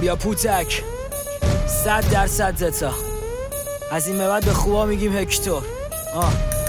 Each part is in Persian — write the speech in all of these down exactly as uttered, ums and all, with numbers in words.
پوریا پوتک صد درصد زتا. از این به بعد به خوبا میگیم هکتور. آه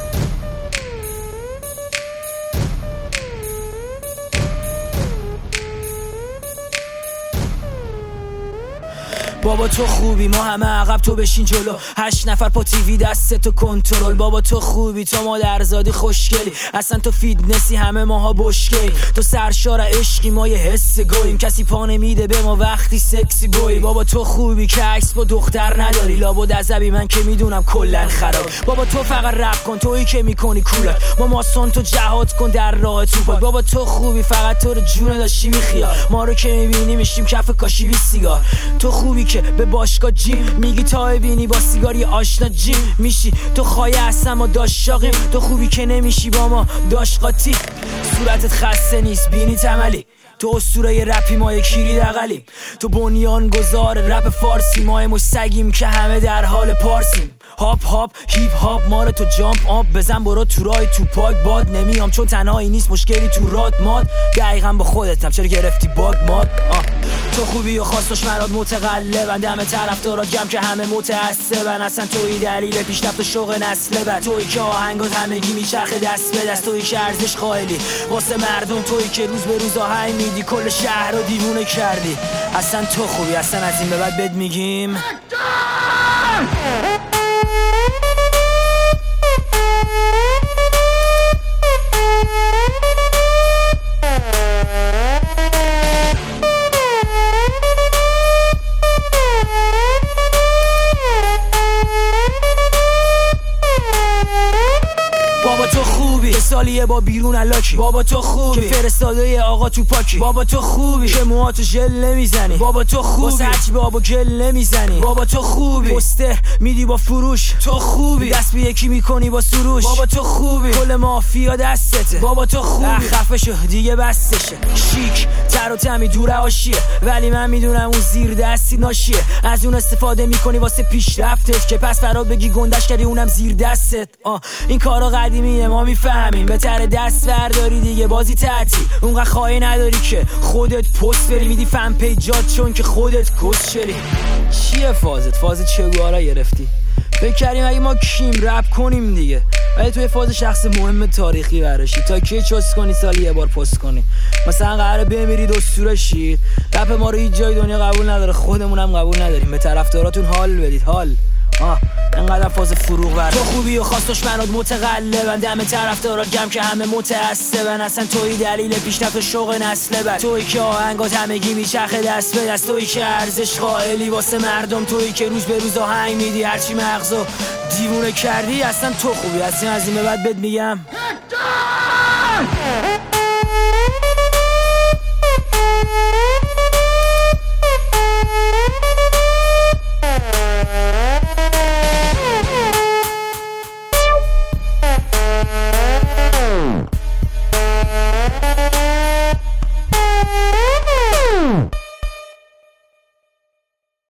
بابا تو خوبی، ما همه عقب تو بشین جلو. هشت نفر پا تیوی دست تو کنترل. بابا تو خوبی، تو مادرزادی خوشگلی، اصلا تو فیتنسی همه ماها بشکلی. تو سرشار عشقی، ما یه حس گویم، کسی پا نمیده به ما وقتی سکسی بوی. بابا تو خوبی که عکس با دختر نداری، لابد عذبی من که میدونم کلن خراب. بابا تو فقط رپ کن، تویی که میکنی کوله، ما ماسون تو جهاد کن در راه توپاک. بابا تو خوبی، فقط تو رو جون داشتی میخیا، ما رو که میبینی میشیم کف کاشی بی سیگار. تو خوبی که به باشگاه جیم میگی تا ببینی با سیگاری آشنا جیم میشی. تو خایه اصلا ما داشت شاقیم، تو خوبی که نمیشی با ما داشت قاطی. صورتت خسته نیست بینی تملی، تو اسطوره رپی ما کیری دقلیم. تو بنیان گذار رپ فارسی، ما مش سگیم که همه در حال پارسیم. هاپ هاپ هیپ هاپ ما رو تو جامپ آب بزن برو تو رای تو پاک باد نمیام چون تنهایی نیست مشکلی تو راد ماد. دقیقا با خودتم چرا گرفتی باگ ماد. آه. تو خوبی و خواستش مراد متقلبن، دم طرفدارا جمع که همه متعصبن، اصلا توی دلیل پیشرفت و شوق نسل بعد. تویی که آهنگات همگی میچرخه دست به دست، تویی که ارزش قائلی واسه مردم، تویی که روز به روز آهنگ میدی کل شهر رو دیوونه کردی. اصلا تو خوبی، اصلا از این به بعد بد میگیم بابا تو خوبی که سالیه با بیرون الاکی. بابا تو خوبی که فرستاده آقا تو پاکی. بابا تو خوبی که موهاتو ژل نمیزنی. بابا تو خوبی واسه هرچی به آب و گل نمیزنی. بابا تو خوبی پوستر میدی با فروش. تو خوبی دست به یکی میکنی با سروش. بابا تو خوبی کل مافیا دستته. بابا تو خوبی خفه شو دیگه بسشه. شیک تر و تمی دور عاشیه، ولی من میدونم اون زیر دستی ناشیه. از اون استفاده میکنی واسه پیشرفتت که پس فرا بگی گندش کردی اونم زیر دستت. آه این کارا قدیمیه ما میفهمیم، بهتره دست برداری دیگه بازی تعطیل. اونقدر خواهی نداری که خودت پست بری میدی فن پیجات چون که خودت کس شری. چیه فازت؟ فاز چگوارا گرفتی؟ فکر کردیم اگه ما کیم رپ کنیم دیگه، ولی توی فاز شخص مهم تاریخی برشی تا کی چوس کنی سالی یه بار پست کنی. مثلا قراره بمیرید اسطوره شید، رپ ما رو هیچ جای دنیا قبول نداره، خودمونم قبول نداریم. به طرفداراتون حال بدید حال. آه انقدر فاز فروغ ور. تو خوبی و خواستش منات متقلبن، دم طرفدارات جمع که همه متعصبن، اصلا توی دلیل پیشرفت و شوق نسل بعد. تویی که آهنگات همگی میچرخه دست به دست، تویی که ارزش قائلی واسه مردم، تویی که روز به روز آهنگ میدی هرچی مغزو دیوونه کردی. اصلا تو خوبی، اصلا از این به بعد بد میگم